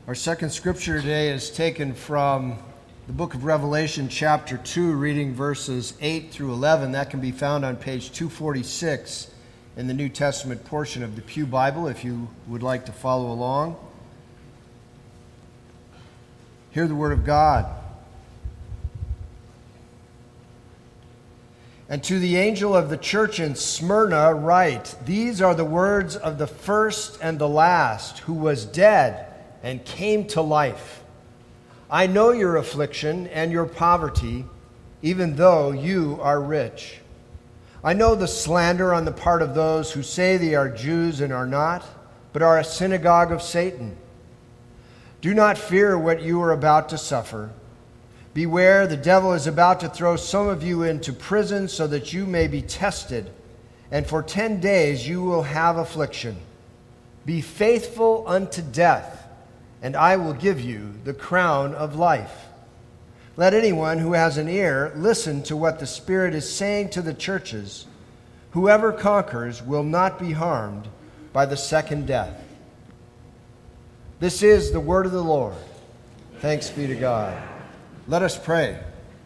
Our second scripture today is taken from the book of Revelation, chapter 2, reading verses 8 through 11. That can be found on page 246 in the New Testament portion of the Pew Bible, if you would like to follow along. Hear the word of God. And to the angel of the church in Smyrna write, these are the words of the first and the last, who was dead and came to life. I know your affliction and your poverty, even though you are rich. I know the slander on the part of those who say they are Jews and are not, but are a synagogue of Satan. Do not fear what you are about to suffer. Beware, the devil is about to throw some of you into prison so that you may be tested, and for 10 days you will have affliction. Be faithful unto death, and I will give you the crown of life. Let anyone who has an ear listen to what the Spirit is saying to the churches. Whoever conquers will not be harmed by the second death. This is the word of the Lord. Thanks be to God. Let us pray.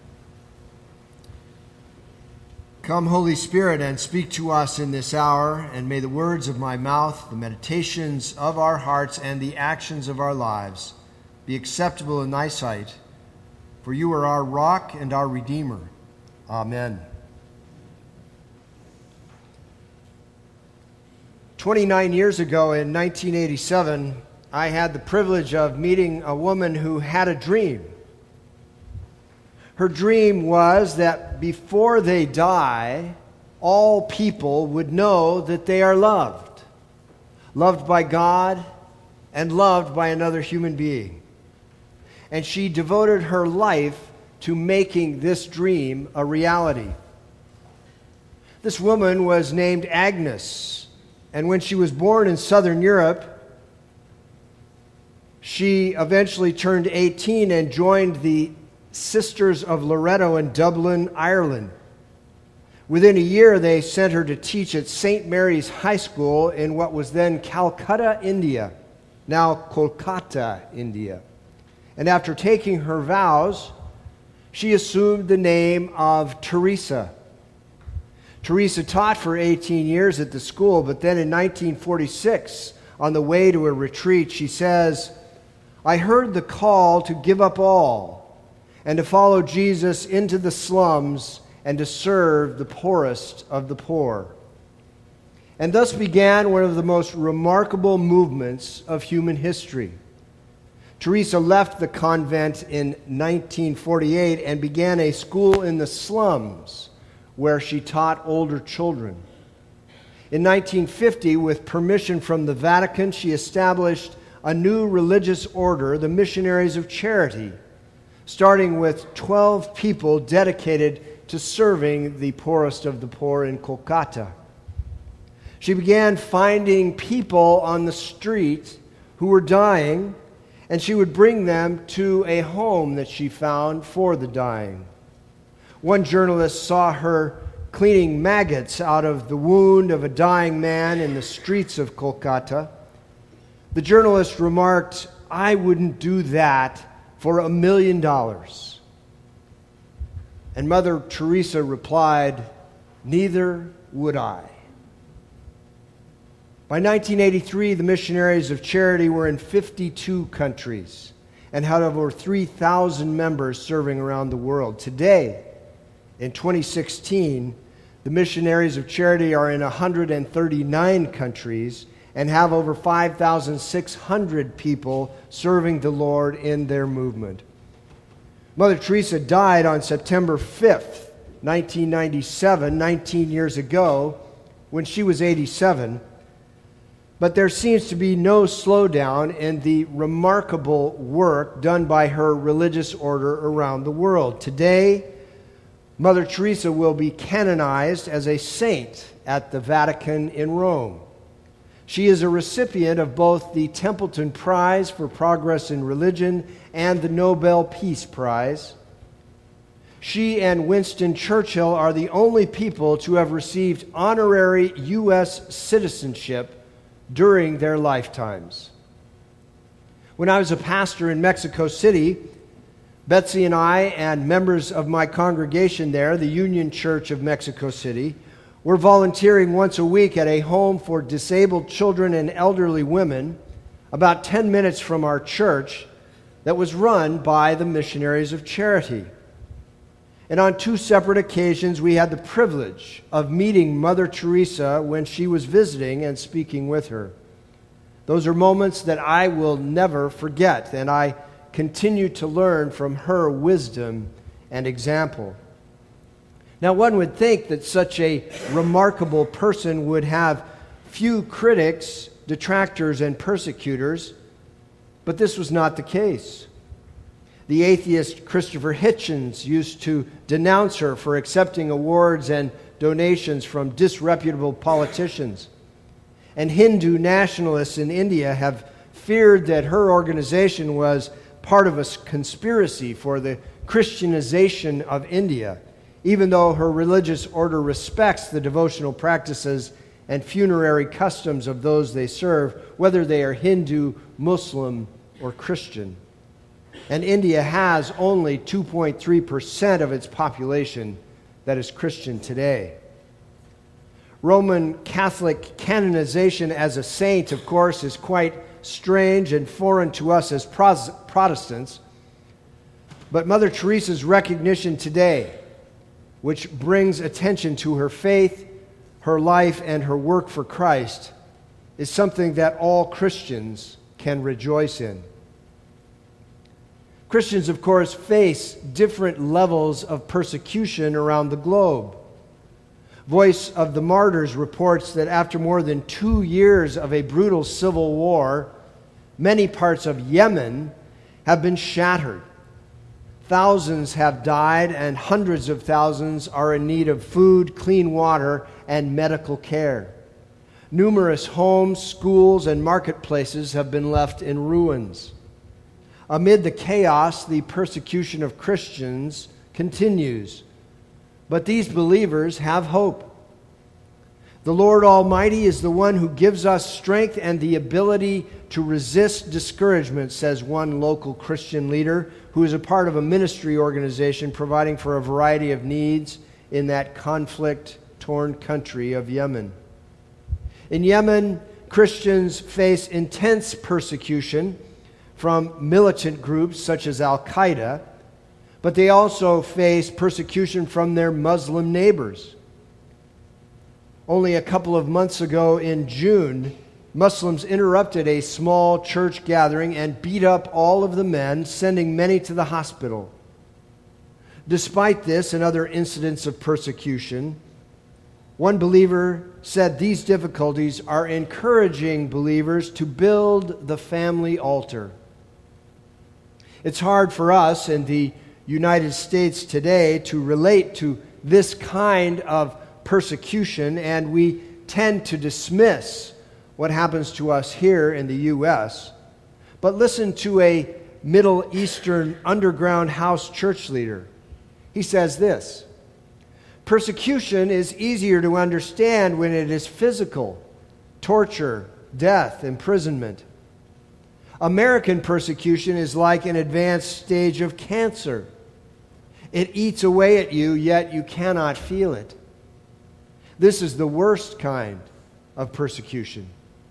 Come, Holy Spirit, and speak to us in this hour, and may the words of my mouth, the meditations of our hearts, and the actions of our lives be acceptable in thy sight, for you are our rock and our Redeemer. Amen. 29 years ago, in 1987, I had the privilege of meeting a woman who had a dream. Her dream was that before they die, all people would know that they are loved. Loved by God and loved by another human being. And she devoted her life to making this dream a reality. This woman was named Agnes, and when she was born in Southern Europe, she eventually turned 18 and joined the Sisters of Loretto in Dublin, Ireland. Within a year, they sent her to teach at St. Mary's High School in what was then Calcutta, India, now Kolkata, India. And after taking her vows, she assumed the name of Teresa. Teresa taught for 18 years at the school, but then in 1946, on the way to a retreat, she says, I heard the call to give up all and to follow Jesus into the slums and to serve the poorest of the poor. And thus began one of the most remarkable movements of human history. Teresa left the convent in 1948 and began a school in the slums where she taught older children. In 1950, with permission from the Vatican, she established a new religious order, the Missionaries of Charity, starting with 12 people dedicated to serving the poorest of the poor in Kolkata. She began finding people on the street who were dying, and she would bring them to a home that she found for the dying. One journalist saw her cleaning maggots out of the wound of a dying man in the streets of Kolkata. The journalist remarked, I wouldn't do that for $1 million. And Mother Teresa replied, neither would I. By 1983, the Missionaries of Charity were in 52 countries and had over 3,000 members serving around the world. Today, in 2016, the Missionaries of Charity are in 139 countries and have over 5,600 people serving the Lord in their movement. Mother Teresa died on September 5th, 1997, 19 years ago, when she was 87. But there seems to be no slowdown in the remarkable work done by her religious order around the world. Today, Mother Teresa will be canonized as a saint at the Vatican in Rome. She is a recipient of both the Templeton Prize for Progress in Religion and the Nobel Peace Prize. She and Winston Churchill are the only people to have received honorary U.S. citizenship during their lifetimes. When I was a pastor in Mexico City, Betsy and I and members of my congregation there, the Union Church of Mexico City, were volunteering once a week at a home for disabled children and elderly women about 10 minutes from our church that was run by the Missionaries of Charity. And on 2 separate occasions, we had the privilege of meeting Mother Teresa when she was visiting and speaking with her. Those are moments that I will never forget, and I continue to learn from her wisdom and example. Now, one would think that such a remarkable person would have few critics, detractors, and persecutors, but this was not the case. The atheist Christopher Hitchens used to denounce her for accepting awards and donations from disreputable politicians. And Hindu nationalists in India have feared that her organization was part of a conspiracy for the Christianization of India, even though her religious order respects the devotional practices and funerary customs of those they serve, whether they are Hindu, Muslim, or Christian. And India has only 2.3% of its population that is Christian today. Roman Catholic canonization as a saint, of course, is quite strange and foreign to us as Protestants. But Mother Teresa's recognition today, which brings attention to her faith, her life, and her work for Christ, is something that all Christians can rejoice in. Christians, of course, face different levels of persecution around the globe. Voice of the Martyrs reports that after more than 2 years of a brutal civil war, many parts of Yemen have been shattered. Thousands have died, and hundreds of thousands are in need of food, clean water, and medical care. Numerous homes, schools, and marketplaces have been left in ruins. Amid the chaos, the persecution of Christians continues. But these believers have hope. The Lord Almighty is the one who gives us strength and the ability to resist discouragement, says one local Christian leader who is a part of a ministry organization providing for a variety of needs in that conflict-torn country of Yemen. In Yemen, Christians face intense persecution from militant groups such as Al-Qaeda, but they also face persecution from their Muslim neighbors. Only a couple of months ago in June, Muslims interrupted a small church gathering and beat up all of the men, sending many to the hospital. Despite this and other incidents of persecution, one believer said these difficulties are encouraging believers to build the family altar. It's hard for us in the United States today to relate to this kind of persecution, and we tend to dismiss what happens to us here in the U.S. But listen to a Middle Eastern underground house church leader. He says this: persecution is easier to understand when it is physical, torture, death, imprisonment. American persecution is like an advanced stage of cancer. It eats away at you, yet you cannot feel it. This is the worst kind of persecution.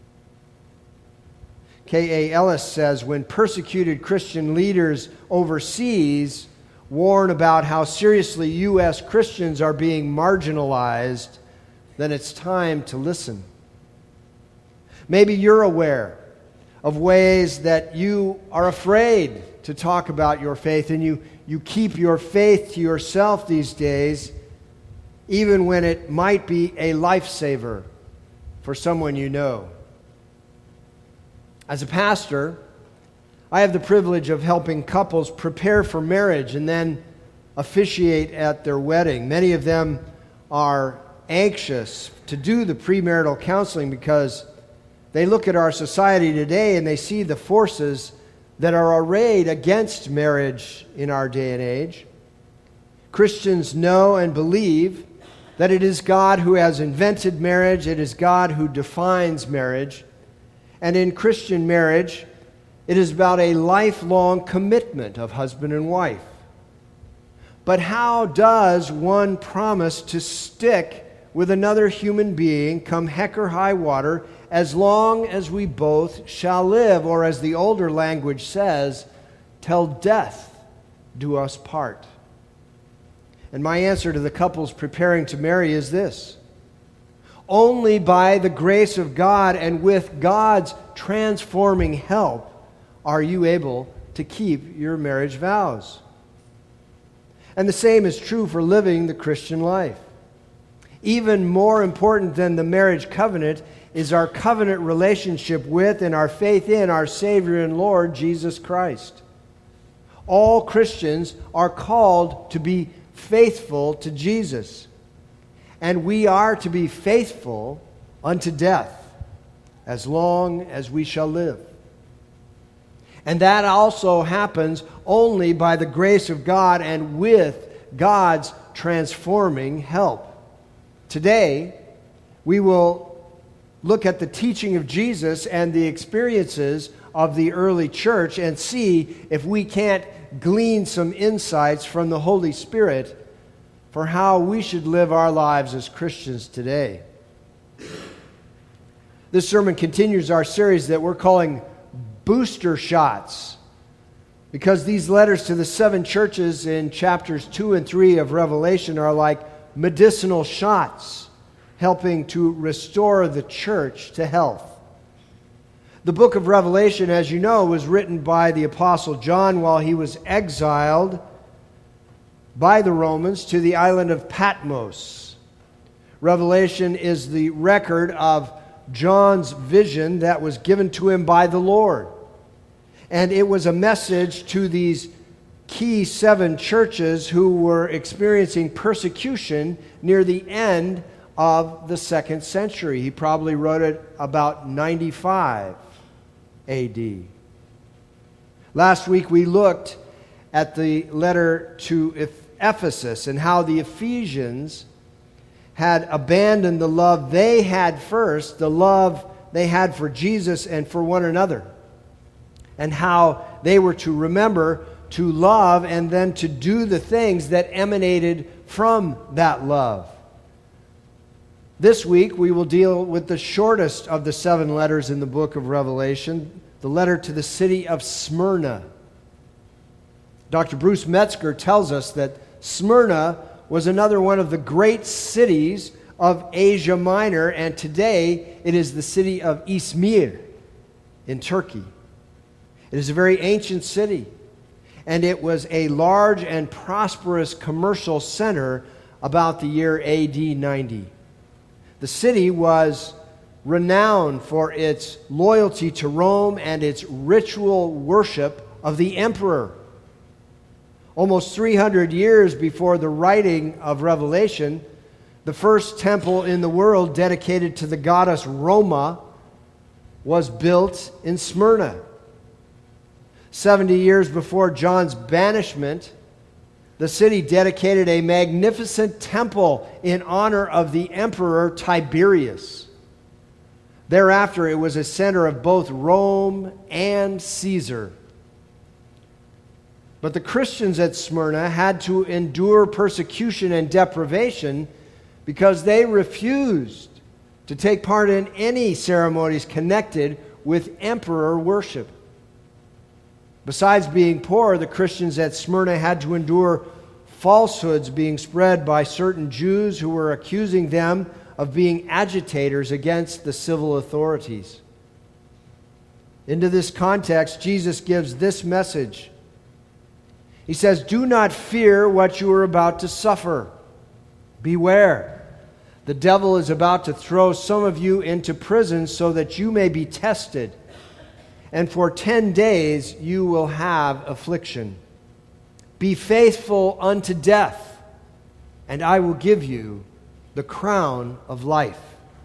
K.A. Ellis says, when persecuted Christian leaders overseas warn about how seriously U.S. Christians are being marginalized, then it's time to listen. Maybe you're aware of ways that you are afraid to talk about your faith, and you keep your faith to yourself these days, even when it might be a lifesaver for someone you know. As a pastor, I have the privilege of helping couples prepare for marriage and then officiate at their wedding. Many of them are anxious to do the premarital counseling because they look at our society today and they see the forces that are arrayed against marriage in our day and age. Christians know and believe that it is God who has invented marriage, it is God who defines marriage, and in Christian marriage, It is about a lifelong commitment of husband and wife. But how does one promise to stick with another human being, come heck or high water, as long as we both shall live, or as the older language says, till death do us part? And my answer to the couples preparing to marry is this: only by the grace of God and with God's transforming help are you able to keep your marriage vows. And the same is true for living the Christian life. Even more important than the marriage covenant is our covenant relationship with and our faith in our Savior and Lord Jesus Christ. All Christians are called to be faithful to Jesus, and we are to be faithful unto death, as long as we shall live. And that also happens only by the grace of God and with God's transforming help. Today, we will look at the teaching of Jesus and the experiences of the early church and see if we can't glean some insights from the Holy Spirit for how we should live our lives as Christians today. This sermon continues our series that we're calling Booster Shots, because these letters to the 7 churches in chapters 2 and 3 of Revelation are like medicinal shots, helping to restore the church to health. The book of Revelation, as you know, was written by the Apostle John while he was exiled by the Romans to the island of Patmos. Revelation is the record of John's vision that was given to him by the Lord. And it was a message to these key 7 churches who were experiencing persecution near the end of the 2nd century. He probably wrote it about 95 AD. Last week we looked at the letter to Ephesus and how the Ephesians had abandoned the love they had first, the love they had for Jesus and for one another, and how they were to remember to love and then to do the things that emanated from that love. This week we will deal with the shortest of the 7 letters in the book of Revelation, the letter to the city of Smyrna. Dr. Bruce Metzger tells us that Smyrna was another one of the great cities of Asia Minor, and today it is the city of Izmir in Turkey. It is a very ancient city, and it was a large and prosperous commercial center about the year AD 90. The city was renowned for its loyalty to Rome and its ritual worship of the emperor. Almost 300 years before the writing of Revelation, the first temple in the world dedicated to the goddess Roma was built in Smyrna. 70 years before John's banishment, the city dedicated a magnificent temple in honor of the emperor Tiberius. Thereafter, it was a center of both Rome and Caesar. But the Christians at Smyrna had to endure persecution and deprivation because they refused to take part in any ceremonies connected with emperor worship. Besides being poor, the Christians at Smyrna had to endure falsehoods being spread by certain Jews who were accusing them of being agitators against the civil authorities. Into this context, Jesus gives this message. He says, "Do not fear what you are about to suffer. Beware. The devil is about to throw some of you into prison so that you may be tested. And for 10 days you will have affliction. Be faithful unto death, and I will give you the crown of life."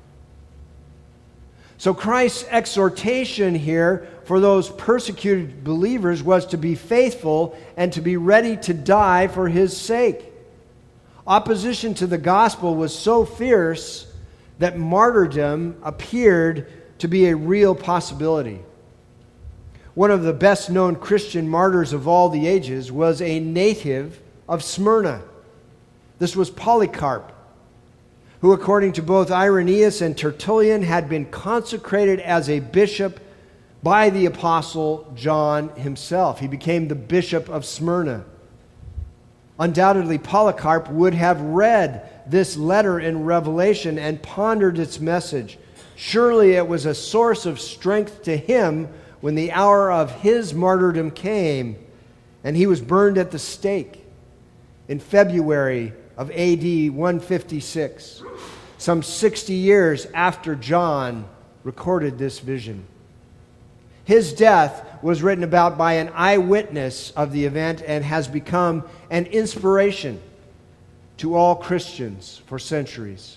So Christ's exhortation here for those persecuted believers was to be faithful and to be ready to die for His sake. Opposition to the gospel was so fierce that martyrdom appeared to be a real possibility. one of the best-known Christian martyrs of all the ages, was a native of Smyrna. This was Polycarp, who, according to both Irenaeus and Tertullian, had been consecrated as a bishop by the Apostle John himself. He became the bishop of Smyrna. Undoubtedly, Polycarp would have read this letter in Revelation and pondered its message. Surely it was a source of strength to him when the hour of his martyrdom came and he was burned at the stake in February of AD 156, some 60 years after John recorded this vision. His death was written about by an eyewitness of the event and has become an inspiration to all Christians for centuries.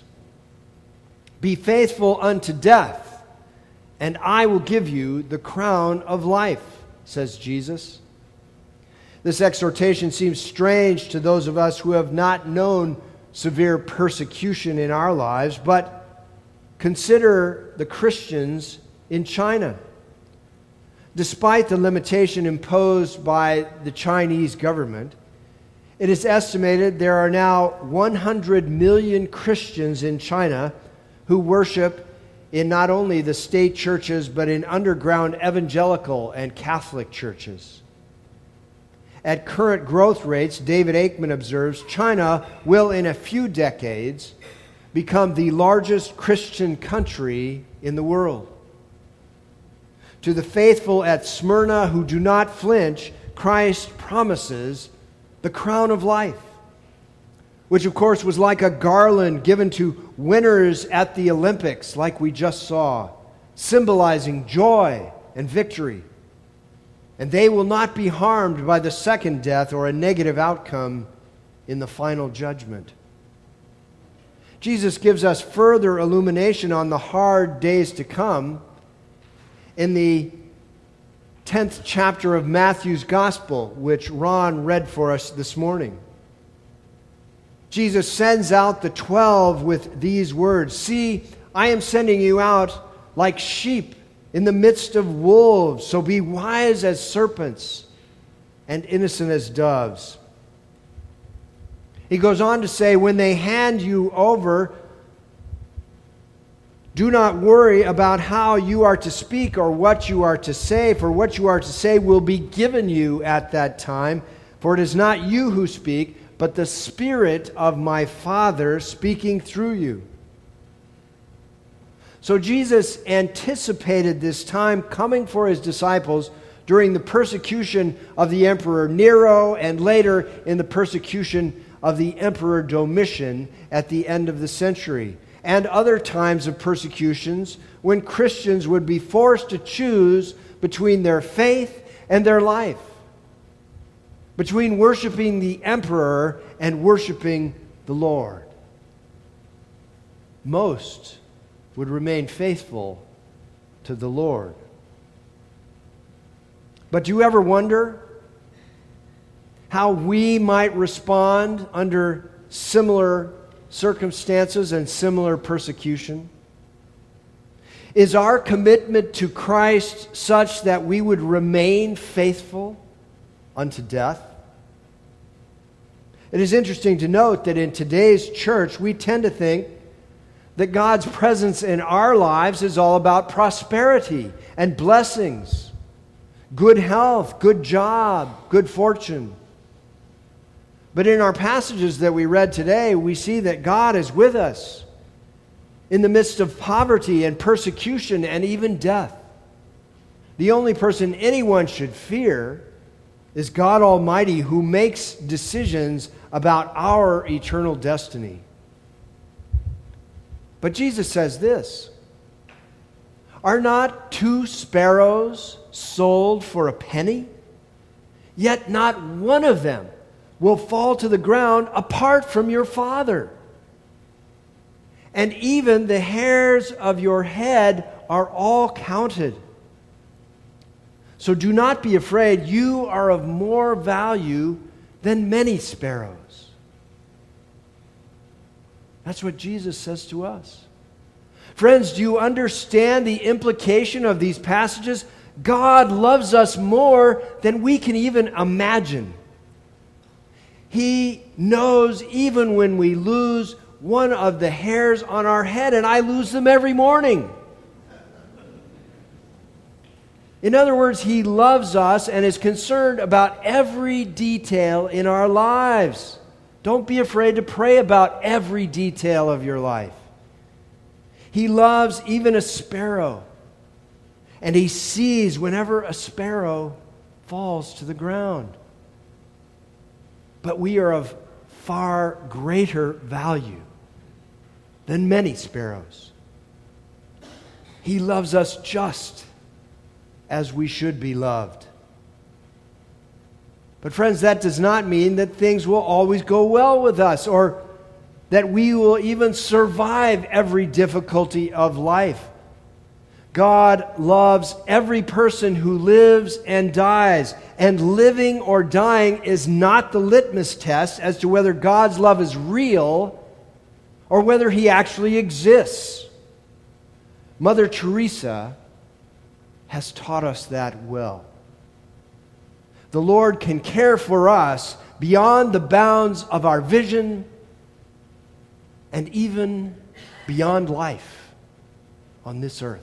Be faithful unto death, and I will give you the crown of life, says Jesus. This exhortation seems strange to those of us who have not known severe persecution in our lives, but consider the Christians in China. Despite the limitation imposed by the Chinese government, it is estimated there are now 100 million Christians in China who worship in not only the state churches, but in underground evangelical and Catholic churches. At current growth rates, David Aikman observes, China will in a few decades become the largest Christian country in the world. To the faithful at Smyrna who do not flinch, Christ promises the crown of life, which of course was like a garland given to winners at the Olympics, like we just saw, symbolizing joy and victory. And they will not be harmed by the second death or a negative outcome in the final judgment. Jesus gives us further illumination on the hard days to come in the 10th chapter of Matthew's Gospel, which Ron read for us this morning. Jesus sends out the 12 with these words, "See, I am sending you out like sheep in the midst of wolves, so be wise as serpents and innocent as doves." He goes on to say, when they hand you over, do not worry about how you are to speak or what you are to say, for what you are to say will be given you at that time. For it is not you who speak, but the Spirit of my Father speaking through you. So Jesus anticipated this time coming for his disciples during the persecution of the Emperor Nero and later in the persecution of the Emperor Domitian at the end of the century, and other times of persecutions when Christians would be forced to choose between their faith and their life, between worshiping the emperor and worshiping the Lord. Most would remain faithful to the Lord. But do you ever wonder how we might respond under similar circumstances and similar persecution? Is our commitment to Christ such that we would remain faithful unto death? It is interesting to note that in today's church, we tend to think that God's presence in our lives is all about prosperity and blessings, good health, good job, good fortune. But in our passages that we read today, we see that God is with us in the midst of poverty and persecution and even death. The only person anyone should fear is God Almighty, who makes decisions about our eternal destiny. But Jesus says this, "Are not 2 sparrows sold for a penny? Yet not one of them will fall to the ground apart from your Father. And even the hairs of your head are all counted. So do not be afraid, you are of more value than many sparrows." That's what Jesus says to us. Friends, do you understand the implication of these passages? God loves us more than we can even imagine. He knows even when we lose one of the hairs on our head, and I lose them every morning. In other words, He loves us and is concerned about every detail in our lives. Don't be afraid to pray about every detail of your life. He loves even a sparrow, and He sees whenever a sparrow falls to the ground. But we are of far greater value than many sparrows. He loves us just as we should be loved. But friends, that does not mean that things will always go well with us, or that we will even survive every difficulty of life. God loves every person who lives and dies, and living or dying is not the litmus test as to whether God's love is real or whether He actually exists. Mother Teresa has taught us that well. The Lord can care for us beyond the bounds of our vision and even beyond life on this earth.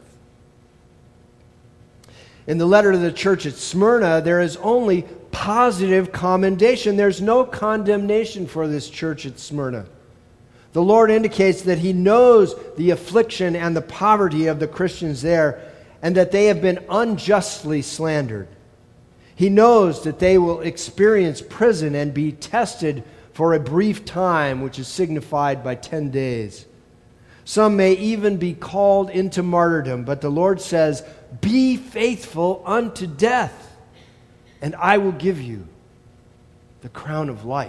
In the letter to the church at Smyrna, there is only positive commendation. There's no condemnation for this church at Smyrna. The Lord indicates that He knows the affliction and the poverty of the Christians there, and that they have been unjustly slandered. He knows that they will experience prison and be tested for a brief time, which is signified by 10 days. Some may even be called into martyrdom, but the Lord says, "Be faithful unto death, and I will give you the crown of life."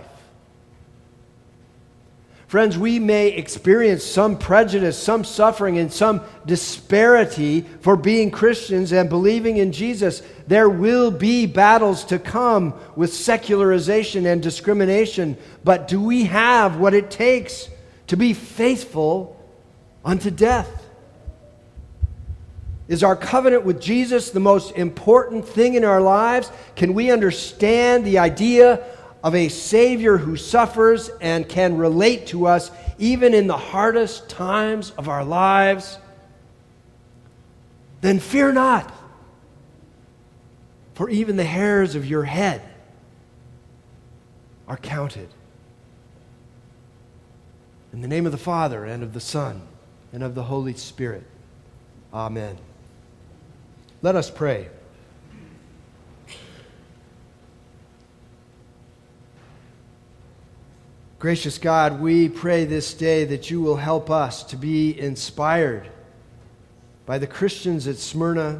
Friends, we may experience some prejudice, some suffering, and some disparity for being Christians and believing in Jesus. There will be battles to come with secularization and discrimination, but do we have what it takes to be faithful unto death? Is our covenant with Jesus the most important thing in our lives? Can we understand the idea of a Savior who suffers and can relate to us even in the hardest times of our lives? Then fear not, for even the hairs of your head are counted. In the name of the Father, and of the Son, and of the Holy Spirit. Amen. Let us pray. Gracious God, we pray this day that you will help us to be inspired by the Christians at Smyrna,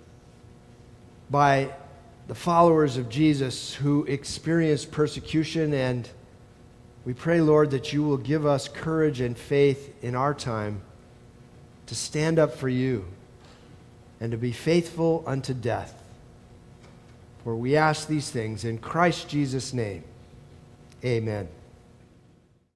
by the followers of Jesus who experienced persecution, and we pray, Lord, that you will give us courage and faith in our time to stand up for you and to be faithful unto death. For we ask these things in Christ Jesus' name. Amen.